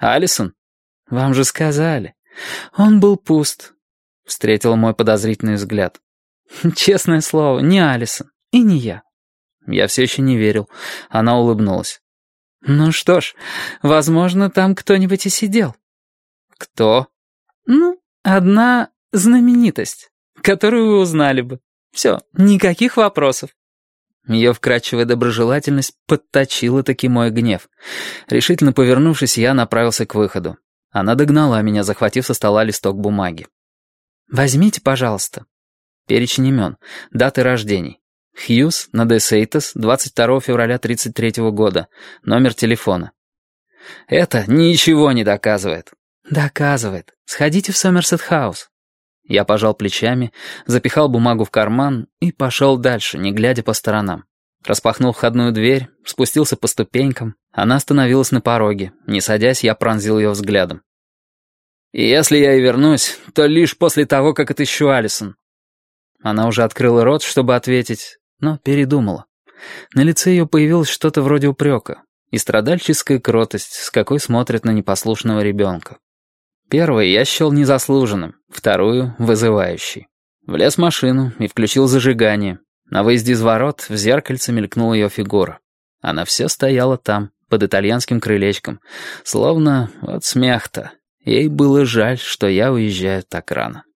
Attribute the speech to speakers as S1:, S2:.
S1: Алисон? Вам же сказали. Он был пуст. Встретила мой подозрительный взгляд. Честное слово, не Алисон и не я. Я все еще не верил. Она улыбнулась. Ну что ж, возможно, там кто-нибудь и сидел. Кто? Ну, одна знаменитость, которую вы узнали бы. Все, никаких вопросов. Ее вкрадчивая доброжелательность подточила таки мой гнев. Решительно повернувшись, я направился к выходу. Она догнала меня, захватив со стола листок бумаги. «Возьмите, пожалуйста». Перечень имен, даты рождений. Хьюз, Надесейтас, 22 февраля 33 года. Номер телефона. «Это ничего не доказывает». «Доказывает. Сходите в Сомерсет-хаус». Я пожал плечами, запихал бумагу в карман и пошел дальше, не глядя по сторонам. Распахнул входную дверь, спустился по ступенькам. Она остановилась на пороге. Не садясь, я пронзил ее взглядом. «И если я и вернусь, то лишь после того, как отыщу Алисон». Она уже открыла рот, чтобы ответить, но передумала. На лице ее появилось что-то вроде упрека и страдальческая кротость, с какой смотрят на непослушного ребенка. Первый я счел незаслуженным, вторую — вызывающей. Влез в машину и включил зажигание. На выезде из ворот в зеркальце мелькнула ее фигура. Она все стояла там, под итальянским крылечком, словно от смеха-то. Ей было жаль, что я уезжаю так рано.